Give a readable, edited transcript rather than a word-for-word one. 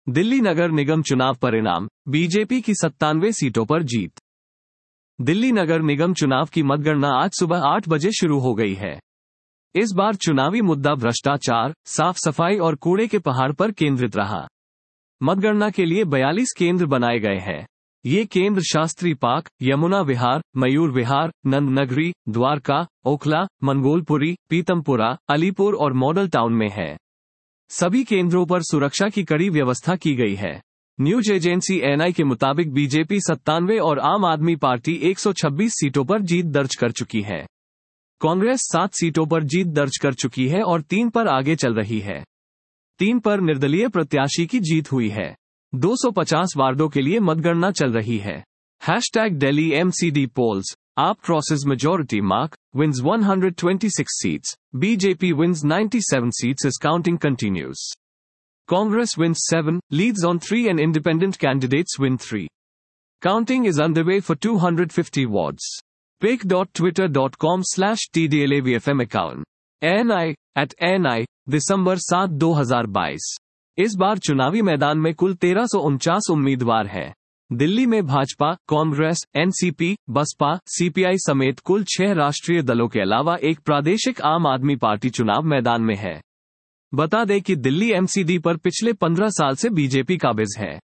दिल्ली नगर निगम चुनाव परिणाम, बीजेपी की 97 सीटों पर जीत। दिल्ली नगर निगम चुनाव की मतगणना आज सुबह 8 बजे शुरू हो गई है। इस बार चुनावी मुद्दा भ्रष्टाचार, साफ सफाई और कूड़े के पहाड़ पर केंद्रित रहा। मतगणना के लिए 42 केंद्र बनाए गए हैं। ये केंद्र शास्त्री पार्क, यमुना विहार, मयूर विहार, नंद नगरी, द्वारका, ओखला, मंगोलपुरी, पीतमपुरा, अलीपुर और मॉडल टाउन में है। सभी केंद्रों पर सुरक्षा की कड़ी व्यवस्था की गई है। न्यूज एजेंसी एएनआई के मुताबिक बीजेपी 97 और आम आदमी पार्टी 126 सीटों पर जीत दर्ज कर चुकी है। कांग्रेस 7 सीटों पर जीत दर्ज कर चुकी है और 3 पर आगे चल रही है। 3 पर निर्दलीय प्रत्याशी की जीत हुई है। 250 वार्डों के लिए मतगणना चल रही है। #Delhi MCD polls. AAP crosses majority mark, wins 126 seats. BJP wins 97 seats as counting continues. Congress wins 7, leads on 3 and independent candidates win 3. Counting is underway for 250 wards. pic.twitter.com/TDLAVFM account. ANI, @ANI, दिसंबर 7, 2022। इस बार चुनावी मैदान में कुल 1349 उम्मीदवार हैं। दिल्ली में Bhajpa, Congress, NCP, Basapa, CPI समेत कुल 6 राष्ट्रीय दलों के अलावा एक प्रादेशिक आम आदमी पार्टी चुनाव मैदान में है। बता दें कि दिल्ली एमसीडी पर पिछले 15 साल से बीजेपी काबिज है।